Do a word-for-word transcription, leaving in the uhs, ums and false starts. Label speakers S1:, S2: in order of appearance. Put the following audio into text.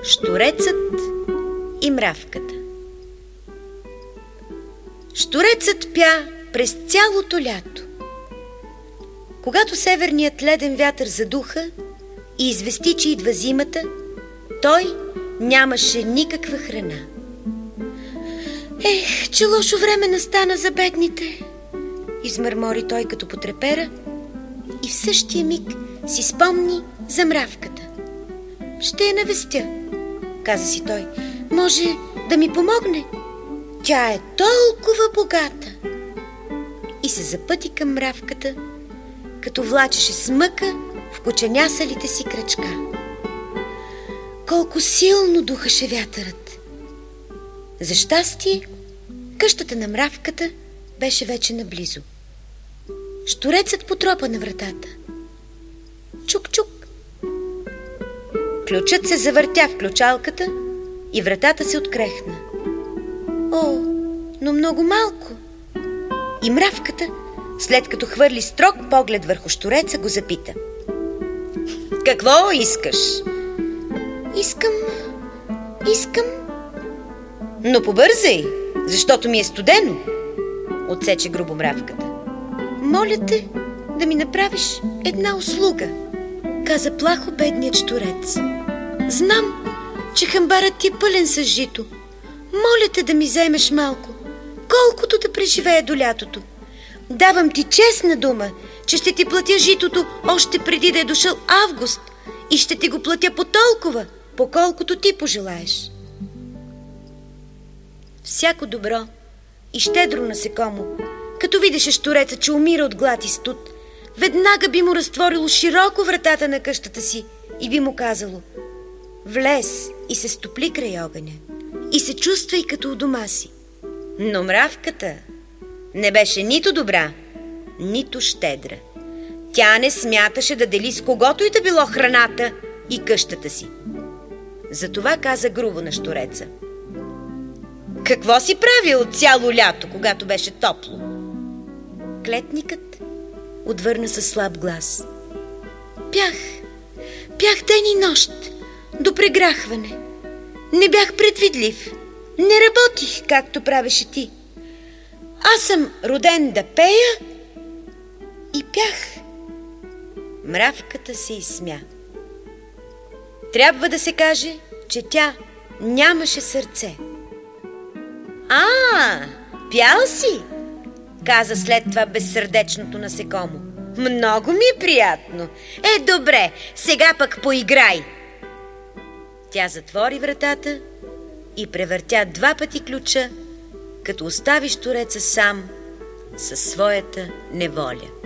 S1: Щурецът и мравката. Щурецът пя през цялото лято. Когато северният леден вятър задуха и извести, че идва зимата, той нямаше никаква храна. Ех, че лошо време настана за бедните, измърмори той като потрепера и в същия миг си спомни за мравката. Ще я навестя, каза си той. Може да ми помогне? Тя е толкова богата. И се запъти към мравката, като влачеше с мъка в кученясалите си крачка. Колко силно духаше вятърът! За щастие, къщата на мравката беше вече наблизо. Щурецът потропа на вратата. Чук-чук. Ключът се завъртя в ключалката и вратата се открехна. О, но много малко. И мравката, след като хвърли строг поглед върху щуреца, го запита. Какво искаш? Искам, искам. Но побързай, защото ми е студено, отсече грубо мравката. Моля те да ми направиш една услуга, каза плахо бедният щурец. Знам, че хамбарът ти е пълен с жито. Моля те да ми вземеш малко, колкото да преживея до лятото. Давам ти честна дума, че ще ти платя житото още преди да е дошъл август и ще ти го платя по толкова, по колкото ти пожелаеш. Всяко добро и щедро насекомо, като видеше щуреца, че умира от глад и студ, веднага би му разтворило широко вратата на къщата си и би му казало: влез и се стопли край огъня и се чувствай като у дома си. Но мравката не беше нито добра, нито щедра. Тя не смяташе да дели с когото и да било храната и къщата си. Затова каза грубо на щуреца: какво си правил цяло лято, когато беше топло? Клетникът отвърна със слаб глас. Пях, пях ден и нощ, до преграхване. Не бях предвидлив, не работих, както правеше ти. Аз съм роден да пея и пях. Мравката се изсмя. Трябва да се каже, че тя нямаше сърце. А, пял си, каза след това безсърдечното насекомо. Много ми е приятно. Е, добре, сега пък поиграй. Тя затвори вратата и превъртя два пъти ключа, като остави щуреца сам със своята неволя.